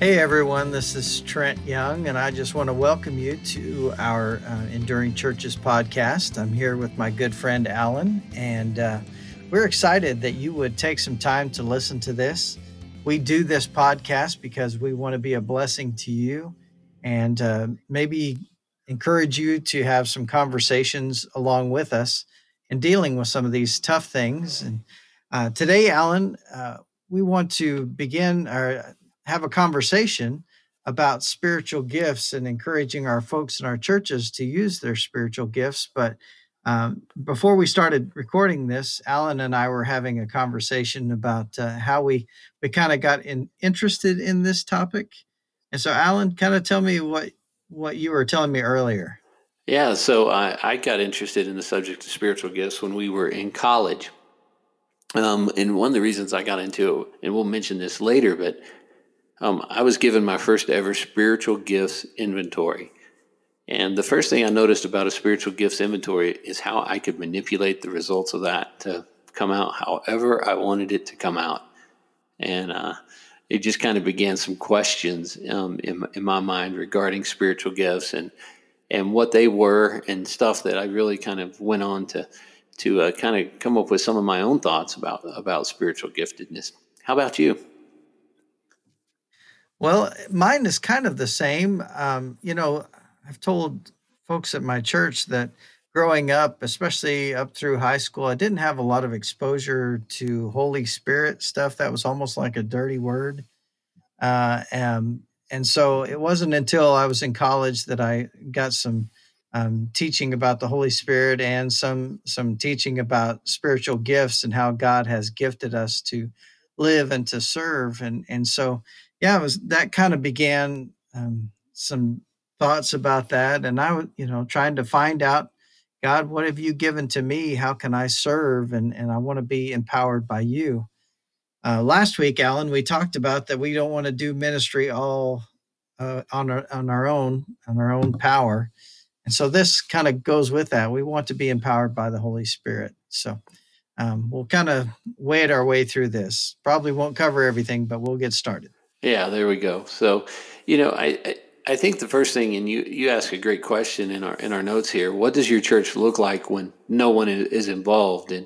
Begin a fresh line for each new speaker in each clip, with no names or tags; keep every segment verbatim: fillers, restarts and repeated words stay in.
Hey everyone, this is Trent Young, and I just want to welcome you to our uh, Enduring Churches podcast. I'm here with my good friend Alan, and uh, we're excited that you would take some time to listen to this. We do this podcast because we want to be a blessing to you and uh, maybe encourage you to have some conversations along with us in dealing with some of these tough things. And uh, today, Alan, uh, we want to begin our have a conversation about spiritual gifts and encouraging our folks in our churches to use their spiritual gifts. But um, before we started recording this, Alan and I were having a conversation about uh, how we we kind of got in, interested in this topic. And so, Alan, kind of tell me what what you were telling me earlier.
Yeah, so I, I got interested in the subject of spiritual gifts when we were in college. Um, and one of the reasons I got into it, and we'll mention this later, but um, I was given my first ever spiritual gifts inventory. And the first thing I noticed about a spiritual gifts inventory is how I could manipulate the results of that to come out however I wanted it to come out. And uh, it just kind of began some questions um, in, in my mind regarding spiritual gifts and and what they were and stuff that I really kind of went on to to uh, kind of come up with some of my own thoughts about about spiritual giftedness. How about you?
Well, mine is kind of the same. Um, you know, I've told folks at my church that growing up, especially up through high school, I didn't have a lot of exposure to Holy Spirit stuff. That was almost like a dirty word. Uh, um, and so it wasn't until I was in college that I got some um, teaching about the Holy Spirit and some some teaching about spiritual gifts and how God has gifted us to live and to serve. And and so yeah, it was that kind of began um, some thoughts about that. And I was you know trying to find out, God, what have you given to me? How can I serve? And and I want to be empowered by you. Uh, last week, Alan, we talked about that we don't want to do ministry all uh, on our on our own on our own power, and so this kind of goes with that. We want to be empowered by the Holy Spirit. So um, we'll kind of wade our way through this. Probably won't cover everything, but we'll get started.
Yeah, there we go. So, you know, I, I I think the first thing, and you you ask a great question in our in our notes here. What does your church look like when no one is involved? And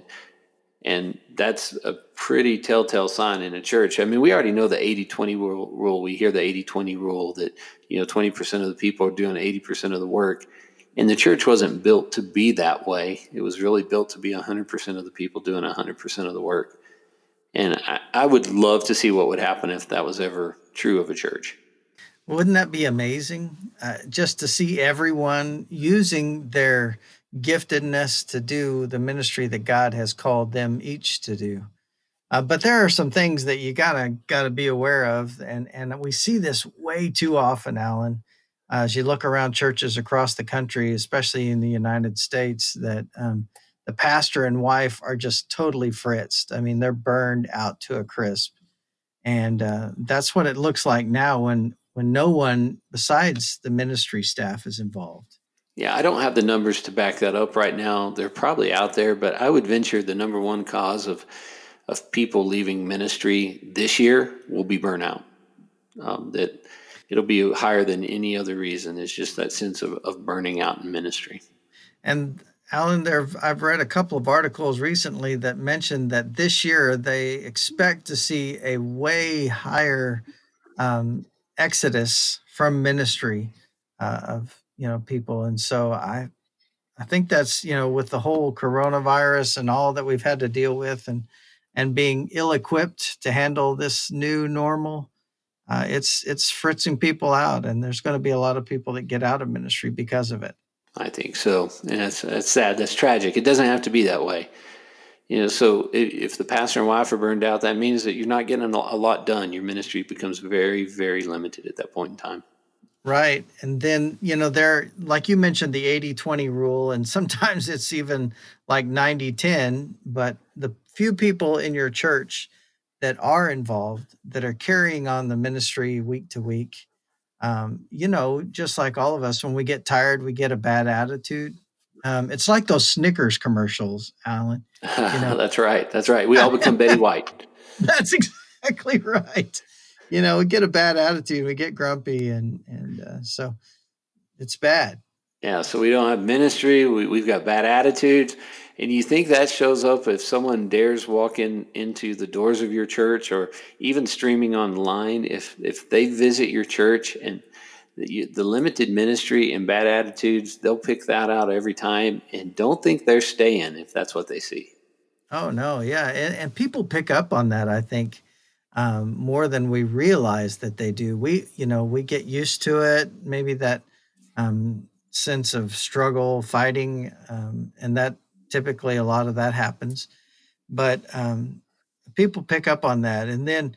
and that's a pretty telltale sign in a church. I mean, we already know the eighty twenty rule, rule. We hear the eighty twenty rule that, you know, twenty percent of the people are doing eighty percent of the work. And the church wasn't built to be that way. It was really built to be one hundred percent of the people doing one hundred percent of the work. And I, I would love to see what would happen if that was ever true of a church.
Wouldn't that be amazing? Uh, just to see everyone using their giftedness to do the ministry that God has called them each to do. Uh, but there are some things that you gotta gotta be aware of, and and we see this way too often, Alan. Uh, as you look around churches across the country, especially in the United States, that um, the pastor and wife are just totally fritzed. I mean, they're burned out to a crisp, and uh, that's what it looks like now when when no one besides the ministry staff is involved.
Yeah, I don't have the numbers to back that up right now. They're probably out there, but I would venture the number one cause of of people leaving ministry this year will be burnout. Um, that it'll be higher than any other reason. It's just that sense of, of burning out in ministry.
And Alan, there I've read a couple of articles recently that mentioned that this year they expect to see a way higher um, exodus from ministry uh, of you know people, and so I I think that's you know with the whole coronavirus and all that we've had to deal with, and and being ill equipped to handle this new normal. Uh, it's it's fritzing people out, and there's going to be a lot of people that get out of ministry because of it.
I think so. And that's, that's sad. That's tragic. It doesn't have to be that way. You know, so if, if the pastor and wife are burned out, that means that you're not getting a lot done. Your ministry becomes very, very limited at that point in time.
Right. And then, you know, there, like you mentioned, the eighty twenty rule, and sometimes it's even like ninety ten. But the few people in your church that are involved, that are carrying on the ministry week to week, um, you know, just like all of us, when we get tired, we get a bad attitude. Um, it's like those Snickers commercials, Alan, you know,
That's right. That's right. We all become Betty White.
that's exactly right. You know, we get a bad attitude, we get grumpy, and and uh, so it's bad.
Yeah, so we don't have ministry. We, we've got bad attitudes. And you think that shows up if someone dares walk in into the doors of your church or even streaming online? If if they visit your church and the, the limited ministry and bad attitudes, they'll pick that out every time. And don't think they're staying if that's what they see.
Oh no, yeah, and, and people pick up on that. I think um, more than we realize that they do. We, you know, we get used to it. Maybe that um, sense of struggle, fighting, um, and that typically a lot of that happens. But um, people pick up on that, and then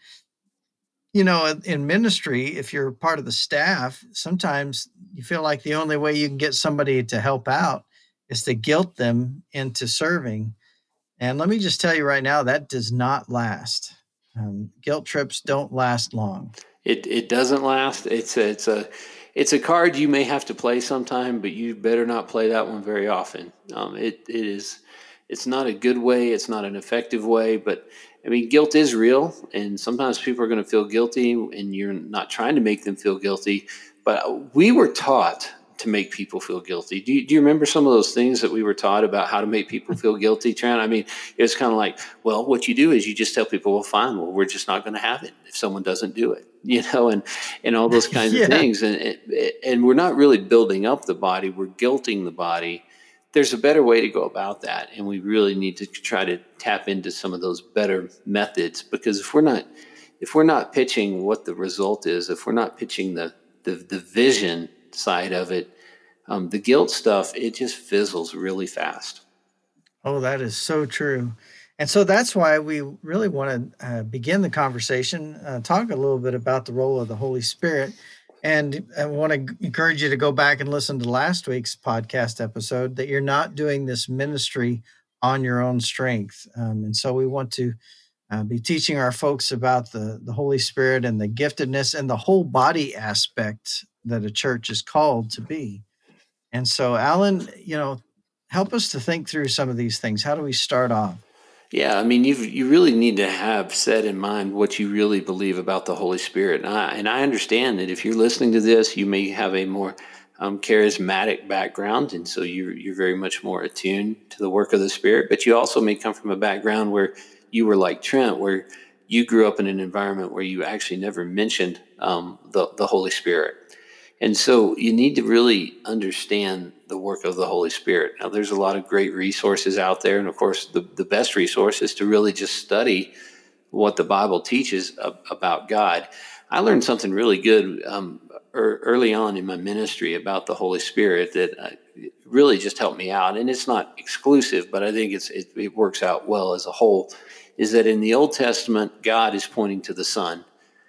you know, in in ministry, if you're part of the staff, sometimes you feel like the only way you can get somebody to help out is to guilt them into serving. And let me just tell you right now, that does not last. Um, guilt trips don't last long.
It it doesn't last. It's a, it's a it's a card you may have to play sometime, but you better not play that one very often. Um, it it is it's not a good way. It's not an effective way. But I mean, guilt is real, and sometimes people are going to feel guilty, and you're not trying to make them feel guilty. But we were taught to make people feel guilty. Do you, do you remember some of those things that we were taught about how to make people feel guilty, Trent? I mean, it was kind of like, well, what you do is you just tell people, well, fine, well, we're just not going to have it if someone doesn't do it, you know, and, and all those kinds of
Yeah.
things. And, and we're not really building up the body, we're guilting the body. There's a better way to go about that. And we really need to try to tap into some of those better methods, because if we're not, if we're not pitching what the result is, if we're not pitching the, the, the vision side of it, um, the guilt stuff, it just fizzles really fast.
Oh, that is so true. And so that's why we really want to uh, begin the conversation, uh, talk a little bit about the role of the Holy Spirit. And I want to encourage you to go back and listen to last week's podcast episode that you're not doing this ministry on your own strength. Um, and so we want to uh, be teaching our folks about the, the Holy Spirit and the giftedness and the whole body aspect that a church is called to be. And so, Alan, you know, help us to think through some of these things. How do we start off?
Yeah, I mean, you you really need to have set in mind what you really believe about the Holy Spirit. And I, and I understand that if you're listening to this, you may have a more um, charismatic background, and so you're you're very much more attuned to the work of the Spirit. But you also may come from a background where you were like Trent, where you grew up in an environment where you actually never mentioned um, the the Holy Spirit. And so you need to really understand the work of the Holy Spirit. Now, there's a lot of great resources out there. And of course, the, the best resource is to really just study what the Bible teaches about God. I learned something really good um, early on in my ministry about the Holy Spirit that uh, really just helped me out. And it's not exclusive, but I think it's, it, it works out well as a whole. Is that in the Old Testament, God is pointing to the Son.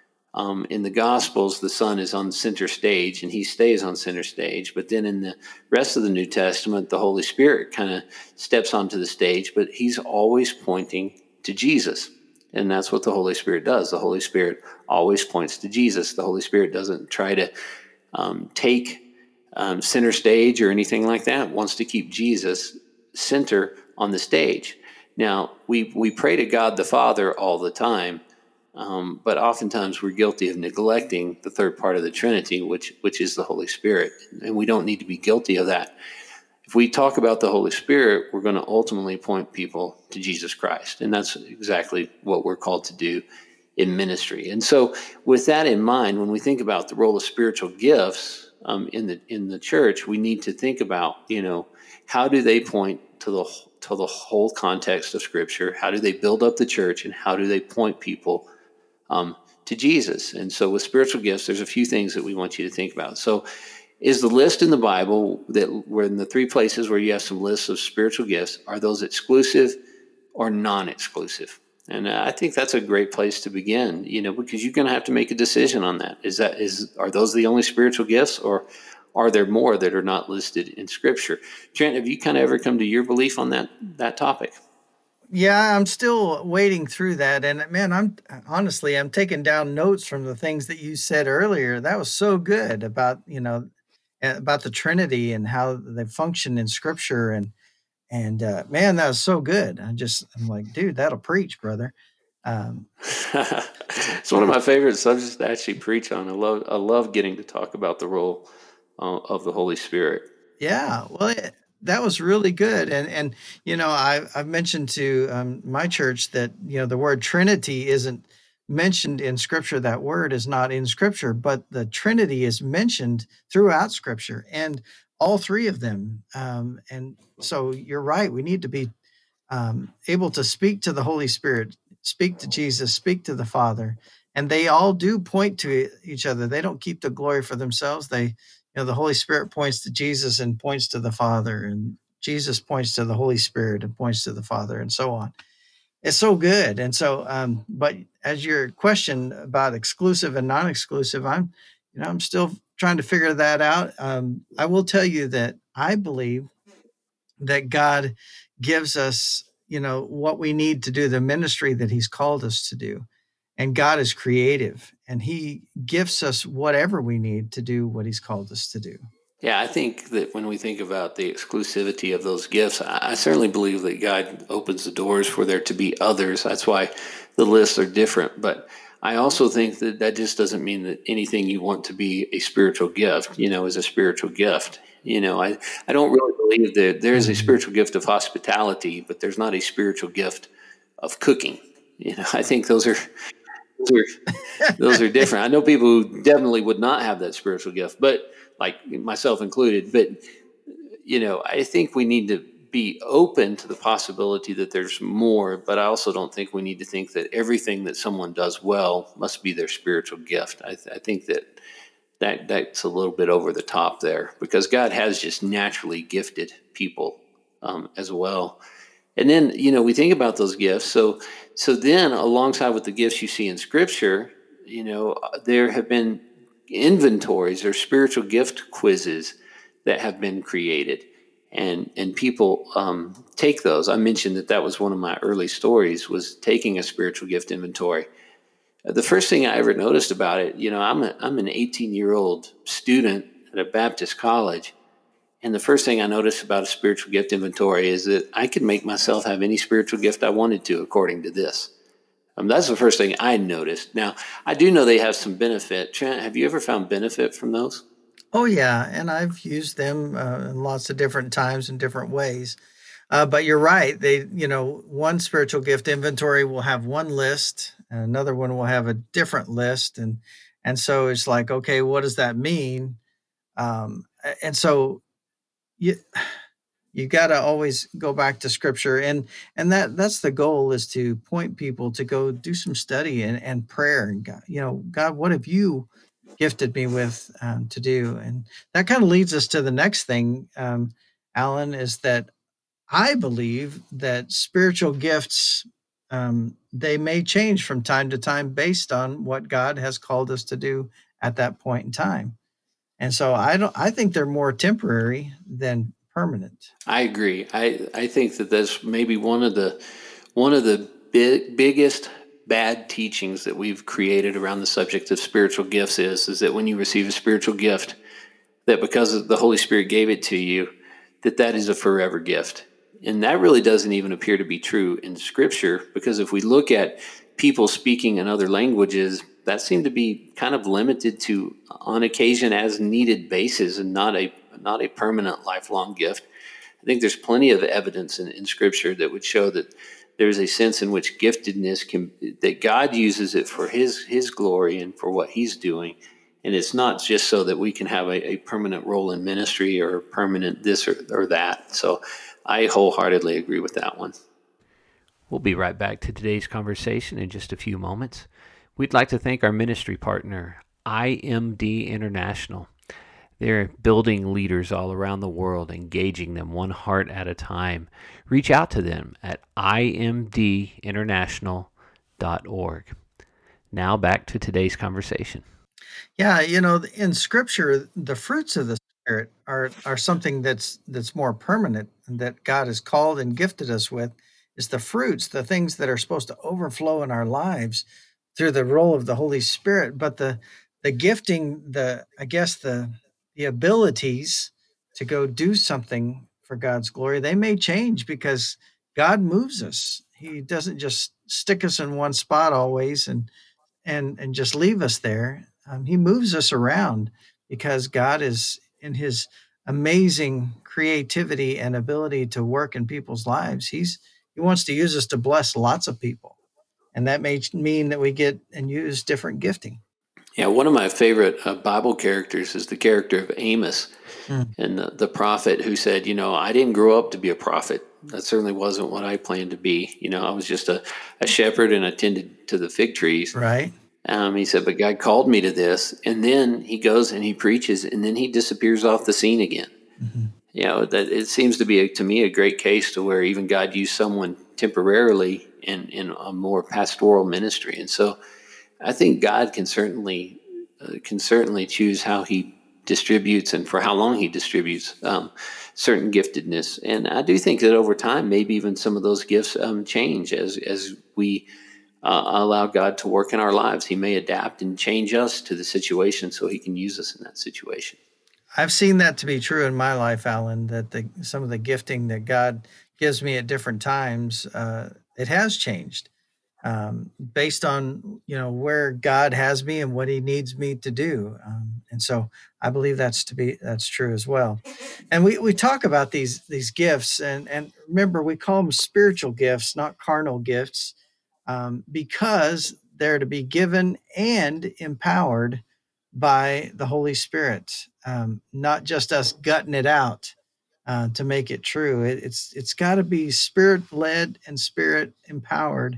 Um, in the Gospels, the Son is on center stage and he stays on center stage. But then in the rest of the New Testament, the Holy Spirit kind of steps onto the stage, but he's always pointing to Jesus. And that's what the Holy Spirit does. The Holy Spirit always points to Jesus. The Holy Spirit doesn't try to um, take um, center stage or anything like that. It wants to keep Jesus center on the stage. Now, we, we pray to God the Father all the time. Um, but oftentimes we're guilty of neglecting the third part of the Trinity, which which is the Holy Spirit, and we don't need to be guilty of that. If we talk about the Holy Spirit, we're going to ultimately point people to Jesus Christ, and that's exactly what we're called to do in ministry. And so, with that in mind, when we think about the role of spiritual gifts um, in the in the church, we need to think about, you know, how do they point to the to the whole context of Scripture? How do they build up the church, and how do they point people Um, to Jesus? And so with spiritual gifts, there's a few things that we want you to think about. So is the list in the Bible that we're in the three places where you have some lists of spiritual gifts, are those exclusive or non-exclusive? And I think that's a great place to begin, you know, because you're going to have to make a decision on that. Is that is are those the only spiritual gifts, or are there more that are not listed in Scripture? Trent, have you kind of ever come to your belief on that that topic?
Yeah, I'm still wading through that. And man, I'm honestly, I'm taking down notes from the things that you said earlier. That was so good about, you know, uh, about the Trinity and how they function in Scripture. And, and uh, man, that was so good. I just, I'm like, dude, that'll preach, brother. Um,
It's one of my favorite subjects to actually preach on. I love I love getting to talk about the role uh, of the Holy Spirit.
Yeah, well, it, that was really good, and and you know, I I've mentioned to um, my church that you know the word Trinity isn't mentioned in Scripture. That word is not in Scripture, but the Trinity is mentioned throughout Scripture, and all three of them. Um, and so you're right. We need to be um, able to speak to the Holy Spirit, speak to Jesus, speak to the Father, and they all do point to e- each other. They don't keep the glory for themselves. They, you know, the Holy Spirit points to Jesus and points to the Father, and Jesus points to the Holy Spirit and points to the Father, and so on. It's so good. And so, um, but as your question about exclusive and non-exclusive, I'm, you know, I'm still trying to figure that out. Um, I will tell you that I believe that God gives us, you know, what we need to do the ministry that he's called us to do. And God is creative and he gifts us whatever we need to do what he's called us to do.
Yeah, I think that when we think about the exclusivity of those gifts, I, I certainly believe that God opens the doors for there to be others. That's why the lists are different. But I also think that that just doesn't mean that anything you want to be a spiritual gift, you know, is a spiritual gift. You know, I, I don't really believe that there is a
Mhm.
spiritual gift of hospitality, but there's not a spiritual gift of cooking. You know, I think those are those are those are different. I know people who definitely would not have that spiritual gift, but like myself included. But you know, I think we need to be open to the possibility that there's more, but I also don't think we need to think that everything that someone does well must be their spiritual gift. I, th- I think that that that's a little bit over the top there because God has just naturally gifted people um, as well. And then you know we think about those gifts. So so then alongside with the gifts you see in Scripture, you know there have been inventories or spiritual gift quizzes that have been created, and and people um, take those. I mentioned that that was one of my early stories was taking a spiritual gift inventory. The first thing I ever noticed about it, you know, I'm a, I'm an eighteen year old student at a Baptist college, and the first thing I noticed about a spiritual gift inventory is that I could make myself have any spiritual gift I wanted to, according to this. Um, that's the first thing I noticed. Now, I do know they have some benefit. Trent, have you ever found benefit from those?
Oh yeah, and I've used them uh, in lots of different times in different ways. Uh, but you're right. They, you know, one spiritual gift inventory will have one list, and another one will have a different list, and and so it's like, okay, what does that mean? Um, a- and so you you got to always go back to scripture, and and that that's the goal is to point people to go do some study and, and prayer and God, you know, God, what have you gifted me with um, to do? And that kind of leads us to the next thing, um, Alan, is that I believe that spiritual gifts, um, they may change from time to time based on what God has called us to do at that point in time. And so I don't I think they're more temporary than permanent.
I agree. I, I think that that's maybe one of the one of the big, biggest bad teachings that we've created around the subject of spiritual gifts is is that when you receive a spiritual gift, that because the Holy Spirit gave it to you, that that is a forever gift. And that really doesn't even appear to be true in Scripture, because if we look at people speaking in other languages, that seemed to be kind of limited to on occasion as needed basis and not a not a permanent lifelong gift. I think there's plenty of evidence in, in Scripture that would show that there's a sense in which giftedness can that God uses it for His His glory and for what He's doing, and it's not just so that we can have a, a permanent role in ministry or permanent this or, or that. So, I wholeheartedly agree with that one.
We'll be right back to today's conversation in just a few moments. We'd like to thank our ministry partner, I M D International. They're building leaders all around the world, engaging them one heart at a time. Reach out to them at I M D international dot org. Now back to today's conversation.
Yeah, you know, in scripture, the fruits of the spirit are are something that's that's more permanent and that God has called and gifted us with is the fruits, the things that are supposed to overflow in our lives through the role of the Holy Spirit. But the the gifting, the I guess the the abilities to go do something for God's glory, they may change because God moves us. He doesn't just stick us in one spot always and and and just leave us there. Um, he moves us around because God is in his amazing creativity and ability to work in people's lives. He's he wants to use us to bless lots of people. And that may mean that we get and use different gifting.
Yeah, one of my favorite uh, Bible characters is the character of Amos,
Mm.
and the, the prophet who said, you know, I didn't grow up to be a prophet. That certainly wasn't what I planned to be. You know, I was just a, a shepherd and attended to the fig trees.
Right?
Um, he said, but God called me to this. And then he goes and he preaches, and then he disappears off the scene again.
Mm-hmm.
You know, that it seems to be, a, to me, a great case to where even God used someone temporarily in, in a more pastoral ministry. And so I think God can certainly uh, can certainly choose how he distributes and for how long he distributes um, certain giftedness. And I do think that over time, maybe even some of those gifts um, change as as we uh, allow God to work in our lives. He may adapt and change us to the situation so he can use us in that situation.
I've seen that to be true in my life, Alan, that the some of the gifting that God gives me at different times, uh, it has changed um, based on, you know, where God has me and what he needs me to do. Um, and so I believe that's to be that's true as well. And we, we talk about these these gifts and and remember we call them spiritual gifts, not carnal gifts, um, because they're to be given and empowered by the Holy Spirit, um, not just us gutting it out uh, to make it true. It, it's it's got to be spirit led and spirit empowered,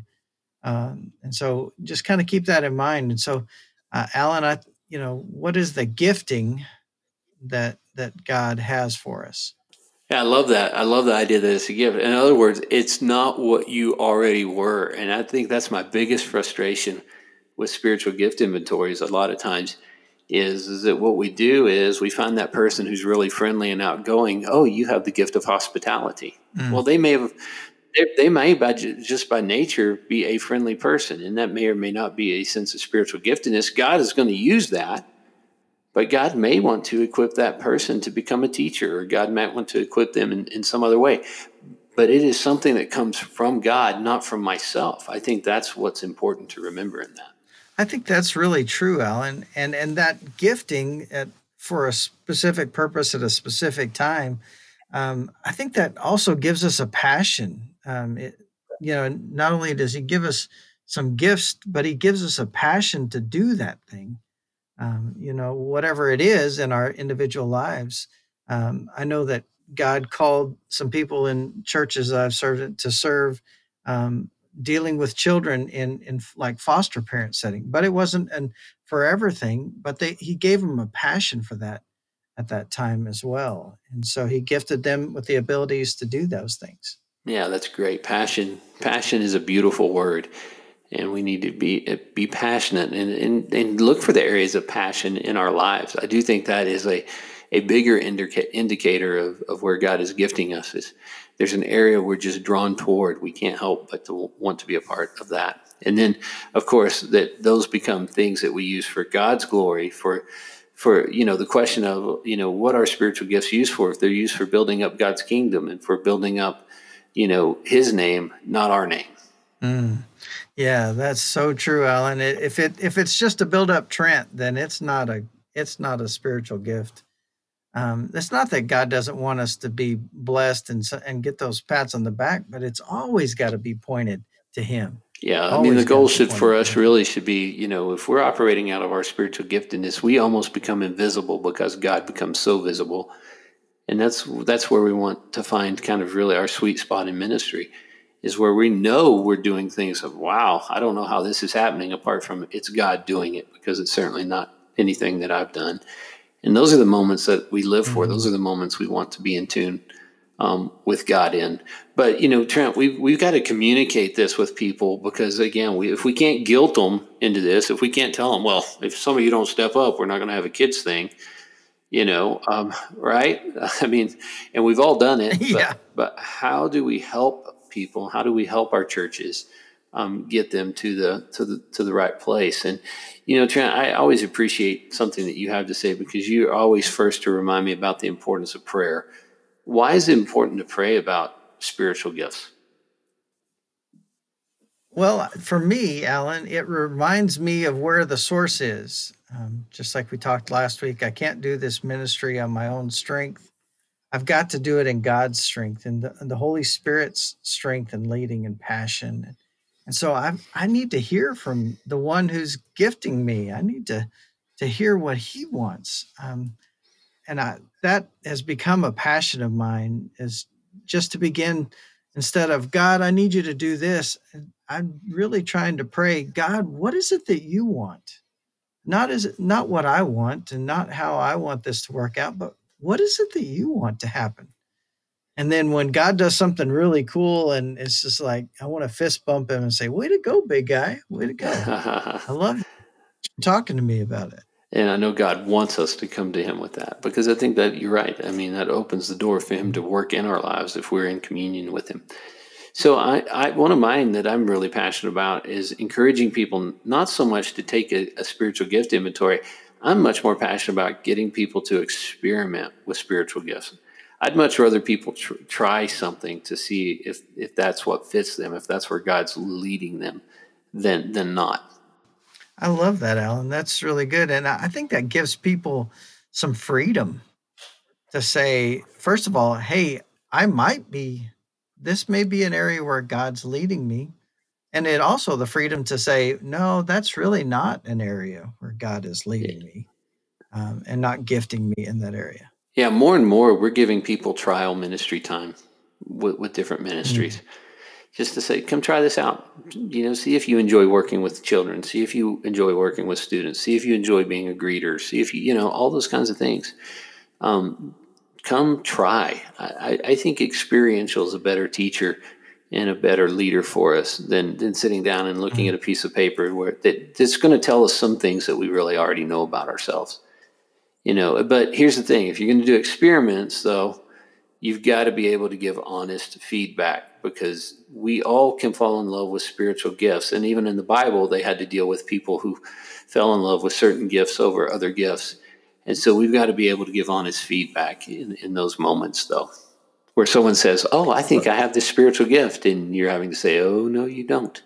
um, and so just kind of keep that in mind. And so, uh, Alan, I you know what is the gifting that that God has for us?
Yeah, I love that. I love the idea that it's a gift. In other words, it's not what you already were. And I think that's my biggest frustration with spiritual gift inventories a lot of times is, is that what we do is we find that person who's really friendly and outgoing. Oh, you have the gift of hospitality.
Mm.
Well, they may have, they, they may by ju- just by nature be a friendly person, and that may or may not be a sense of spiritual giftedness. God is going to use that, but God may want to equip that person to become a teacher, or God might want to equip them in, in some other way. But it is something that comes from God, not from myself. I think that's what's important to remember in that.
I think that's really true, Alan, and and that gifting at, for a specific purpose at a specific time. Um, I think that also gives us a passion. Um, it, you know, not only does he give us some gifts, but he gives us a passion to do that thing. Um, you know, whatever it is in our individual lives. Um, I know that God called some people in churches that I've served in to serve, um, dealing with children in in like foster parent setting, but it wasn't an forever thing. But they he gave them a passion for that at that time as well, and so he gifted them with the abilities to do those things.
Yeah, that's great. Passion. Passion is a beautiful word, and we need to be be passionate and, and, and look for the areas of passion in our lives. I do think that is a, a bigger indica- indicator of, of where God is gifting us. Is there's an area we're just drawn toward. We can't help but to want to be a part of that. And then, of course, that those become things that we use for God's glory. For for you know the question of you know what are spiritual gifts used for? If they're used for building up God's kingdom and for building up you know His name, not our name.
Mm. Yeah, that's so true, Alan. I- If it if it's just to build up Trent, then it's not a it's not a spiritual gift. Um, it's not that God doesn't want us to be blessed and s- and get those pats on the back, but it's always got to be pointed to Him.
Yeah, I mean, the
Always got to
goal
be
should for
pointed to
us
Him.
really should be, you know, if we're operating out of our spiritual giftedness, we almost become invisible because God becomes so visible. And that's that's where we want to find kind of really our sweet spot in ministry is where we know we're doing things of, wow, I don't know how this is happening apart from it's God doing it, because it's certainly not anything that I've done. And those are the moments that we live for. Those
Mhm.
are the moments we want to be in tune um, with God in. But you know, Trent, we've we've got to communicate this with people because again, we if we can't guilt them into this, if we can't tell them, well, if some of you don't step up, we're not going to have a kids thing, you know, um, right? I mean, and we've all done it, but
Yeah.
but how do we help people? How do we help our churches um, get them to the to the to the right place? And you know, Trent, I always appreciate something that you have to say because you're always first to remind me about the importance of prayer. Why is it important to pray about spiritual gifts?
Well, for me, Alan, it reminds me of where the source is. Um, just like we talked last week, I can't do this ministry on my own strength. I've got to do it in God's strength and the, and the Holy Spirit's strength and leading and passion. And so I I need to hear from the one who's gifting me. I need to to hear what he wants. Um, and I that has become a passion of mine, is just to begin, instead of God, I need you to do this. I'm really trying to pray, God, what is it that you want? Not is it not what I want and not how I want this to work out, but what is it that you want to happen? And then when God does something really cool, and it's just like I want to fist bump him and say, "Way to go, big guy! Way to go! I love you talking to me about it."
And I know God wants us to come to him with that, because I think that you're right. I mean, that opens the door for him to work in our lives if we're in communion with him. So I, I one of mine that I'm really passionate about is encouraging people not so much to take a, a spiritual gift inventory. I'm much more passionate about getting people to experiment with spiritual gifts. I'd much rather people tr- try something to see if if that's what fits them, if that's where God's leading them, than than not.
I love that, Alan. That's really good, and I I think that gives people some freedom to say, first of all, "Hey, I might be. This may be an area where God's leading me." And it also the freedom to say, no, that's really not an area where God is leading me, um, and not gifting me in that area.
Yeah, more and more we're giving people trial ministry time with, with different
Mm.
ministries, just to say, come try this out. You know, see if you enjoy working with children, see if you enjoy working with students, see if you enjoy being a greeter, see if you, you know, all those kinds of things. Um, come try. I, I think experiential is a better teacher and a better leader for us than, than sitting down and looking at
Mm.
a piece of paper where that, that's going to tell us some things that we really already know about ourselves. You know, but here's the thing: if you're going to do experiments, though, you've got to be able to give honest feedback, because we all can fall in love with spiritual gifts. And even in the Bible, they had to deal with people who fell in love with certain gifts over other gifts. And so we've got to be able to give honest feedback in, in those moments, though, where someone says, "Oh, I think I have this spiritual gift," and you're having to say, "Oh, no, you don't."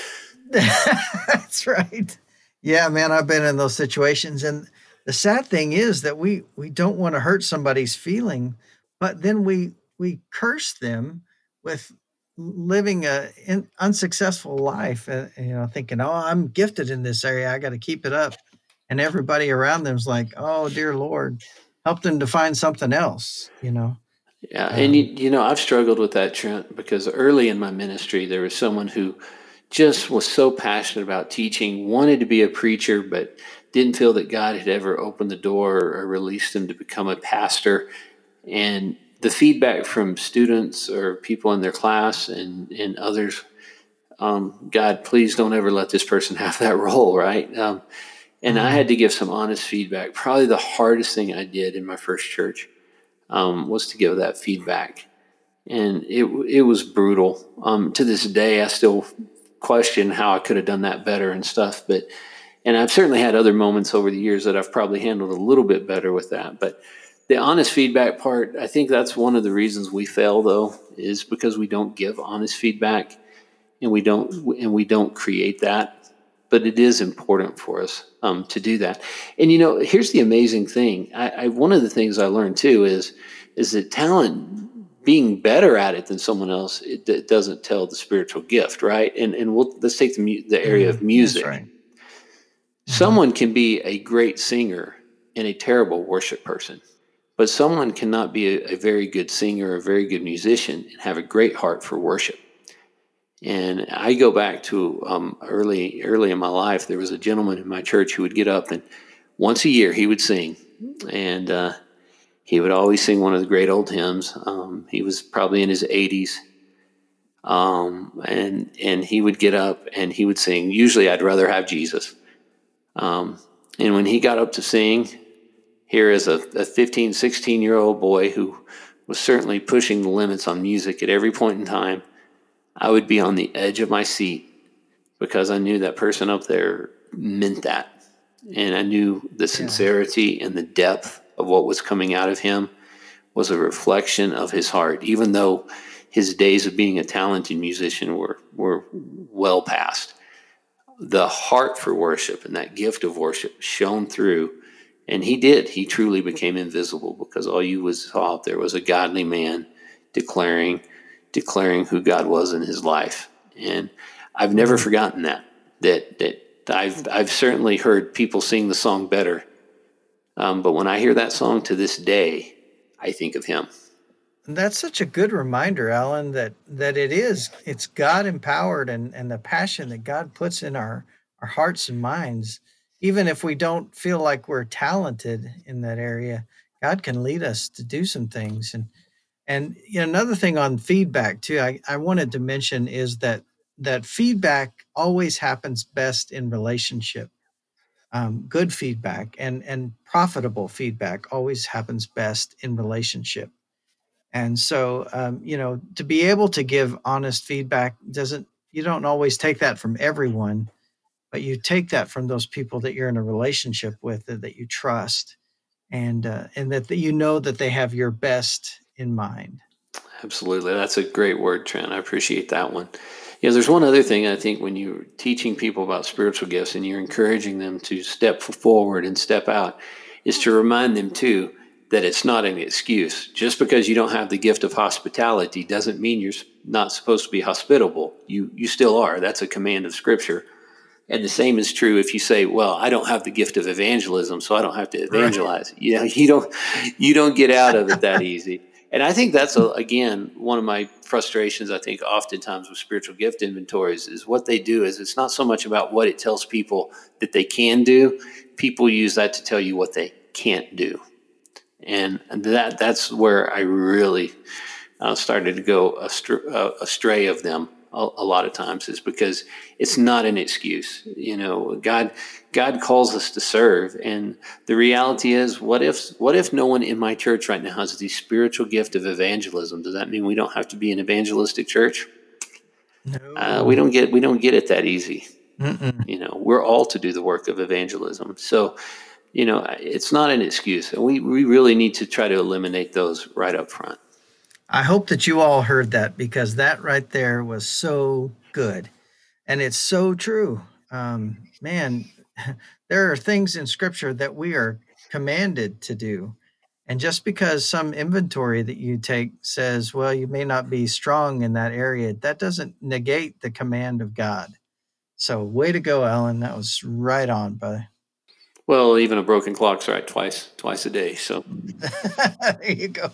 That's right. Yeah, man, I've been in those situations, and the sad thing is that we we don't want to hurt somebody's feeling, but then we we curse them with living a in, unsuccessful life, uh, you know, thinking, "Oh, I'm gifted in this area. I got to keep it up." And everybody around them's like, "Oh, dear Lord, help them to find something else," you know.
Yeah, and you,
Um,
you know, I've struggled with that, Trent, because early in my ministry, there was someone who just was so passionate about teaching, wanted to be a preacher, but didn't feel that God had ever opened the door or released him to become a pastor. And the feedback from students or people in their class and, and others, um, God, please don't ever let this person have that role, right? Um, and I
mm,
had to give some honest feedback. Probably the hardest thing I did in my first church um, was to give that feedback, and it it was brutal. Um, to this day, I still question how I could have done that better and stuff. But and I've certainly had other moments over the years that I've probably handled a little bit better with that. But the honest feedback part, I think that's one of the reasons we fail, though, is because we don't give honest feedback, and we don't and we don't create that. But it is important for us um, to do that. And you know, here's the amazing thing. I, I one of the things I learned too is is that talent, being better at it than someone else, it, it doesn't tell the spiritual gift, right? And and we'll let's take the mu- the area of
mm, that's
music.
right. Hmm.
Someone can be a great singer and a terrible worship person, but someone cannot be a, a very good singer or a very good musician and have a great heart for worship. And I go back to um, early early in my life. There was a gentleman in my church who would get up, and once a year he would sing, and uh, he would always sing one of the great old hymns. Um, he was probably in his eighties, um, and and he would get up and he would sing. Usually, I'd rather have Jesus. Um, and when he got up to sing, here is a, a fifteen, sixteen year old boy who was certainly pushing the limits on music at every point in time. I would be on the edge of my seat because I knew that person up there meant that. And I knew the
Yeah.
sincerity and the depth of what was coming out of him was a reflection of his heart, even though his days of being a talented musician were were well past. The heart for worship and that gift of worship shone through, and he did. He truly became invisible because all you was saw out there was a godly man declaring declaring who God was in his life. And I've never forgotten that. That that I've I've certainly heard people sing the song better, um, but when I hear that song to this day, I think of him.
And that's such a good reminder, Alan, that that it is it's God empowered, and and the passion that God puts in our our hearts and minds, even if we don't feel like we're talented in that area, God can lead us to do some things. And and you know, another thing on feedback too, I, I wanted to mention is that that feedback always happens best in relationship. Um, good feedback and and profitable feedback always happens best in relationship. And so, um, you know, to be able to give honest feedback doesn't, you don't always take that from everyone, but you take that from those people that you're in a relationship with, that, that you trust, and uh, and that, that you know that they have your best in mind.
Absolutely. That's a great word, Trent. I appreciate that one. Yeah, there's one other thing I think when you're teaching people about spiritual gifts and you're encouraging them to step forward and step out, is to remind them too that it's not an excuse. Just because you don't have the gift of hospitality doesn't mean you're not supposed to be hospitable. You you still are. That's a command of Scripture. And the same is true if you say, "Well, I don't have the gift of evangelism, so I don't have to
Right.
evangelize." You know, you don't you don't get out of it that easy. And I think that's a, again one of my frustrations. I think oftentimes with spiritual gift inventories is what they do is it's not so much about what it tells people that they can do. People use that to tell you what they can't do, and that that's where I really uh, started to go astray, uh, astray of them a, a lot of times is because it's not an excuse. You know, God God calls us to serve, and the reality is, what if what if no one in my church right now has the spiritual gift of evangelism? Does that mean we don't have to be an evangelistic church? Uh, we
No.
don't get we don't get it that easy.
Mm-mm.
You know, we're all to do the work of evangelism. So, you know, it's not an excuse, and we we really need to try to eliminate those right up front.
I hope that you all heard that, because that right there was so good. And it's so true. Um, man, there are things in scripture that we are commanded to do. And just because some inventory that you take says, well, you may not be strong in that area, that doesn't negate the command of God. So, way to go, Alan. That was right on, buddy.
Well, even a broken clock's right twice twice a day. So
There you go.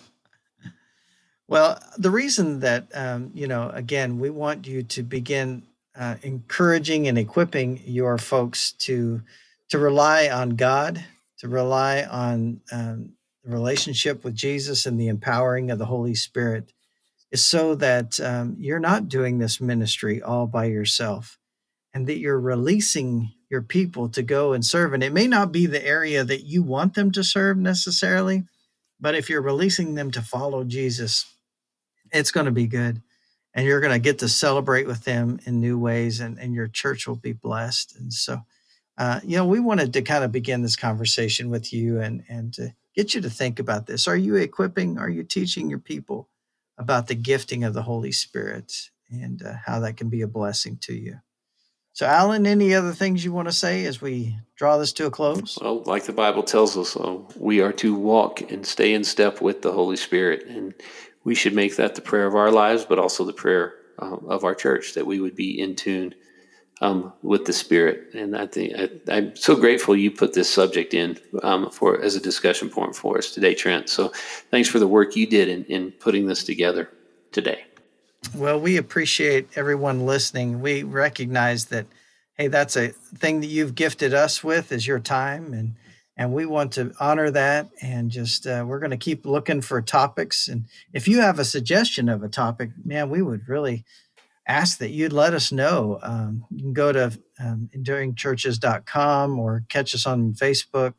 Well, the reason that, um, you know, again, we want you to begin uh, encouraging and equipping your folks to to rely on God, to rely on um, the relationship with Jesus and the empowering of the Holy Spirit, is so that um, you're not doing this ministry all by yourself, and that you're releasing your people to go and serve. And it may not be the area that you want them to serve necessarily, but if you're releasing them to follow Jesus, it's going to be good, and you're going to get to celebrate with them in new ways, and, and your church will be blessed. And so, uh, you know, we wanted to kind of begin this conversation with you, and and to get you to think about this. Are you equipping, are you teaching your people about the gifting of the Holy Spirit, and uh, how that can be a blessing to you? So, Alan, any other things you want to say as we draw this to a close?
well, like the Bible tells us, uh, we are to walk and stay in step with the Holy Spirit. And we should make that the prayer of our lives, but also the prayer uh, of our church, that we would be in tune um, with the Spirit. And I think I, I'm so grateful you put this subject in um, for as a discussion point for us today, Trent. So thanks for the work you did in, in putting this together today.
Well, we appreciate everyone listening. We recognize that, hey, that's a thing that you've gifted us with, is your time, and and we want to honor that. And just uh, we're going to keep looking for topics. And if you have a suggestion of a topic, man, we would really ask that you'd let us know. Um, you can go to um, enduring churches dot com, or catch us on Facebook,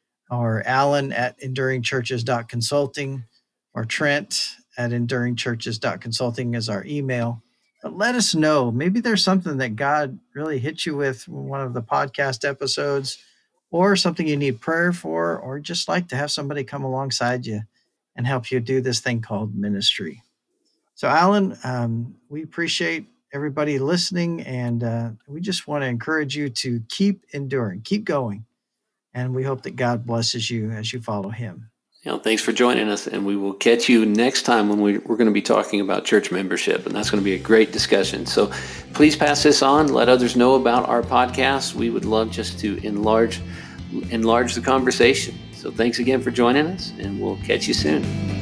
or Alan at enduring churches dot consulting, or Trent at enduring churches dot consulting is our email. But let us know. Maybe there's something that God really hit you with in one of the podcast episodes, or something you need prayer for, or just like to have somebody come alongside you and help you do this thing called ministry. So, Alan, um, we appreciate everybody listening, and uh, we just want to encourage you to keep enduring, keep going, and we hope that God blesses you as you follow Him.
You know, thanks for joining us, and we will catch you next time when we, we're going to be talking about church membership, and that's going to be a great discussion. So please pass this on. Let others know about our podcast. We would love just to enlarge enlarge the conversation. So thanks again for joining us, and we'll catch you soon.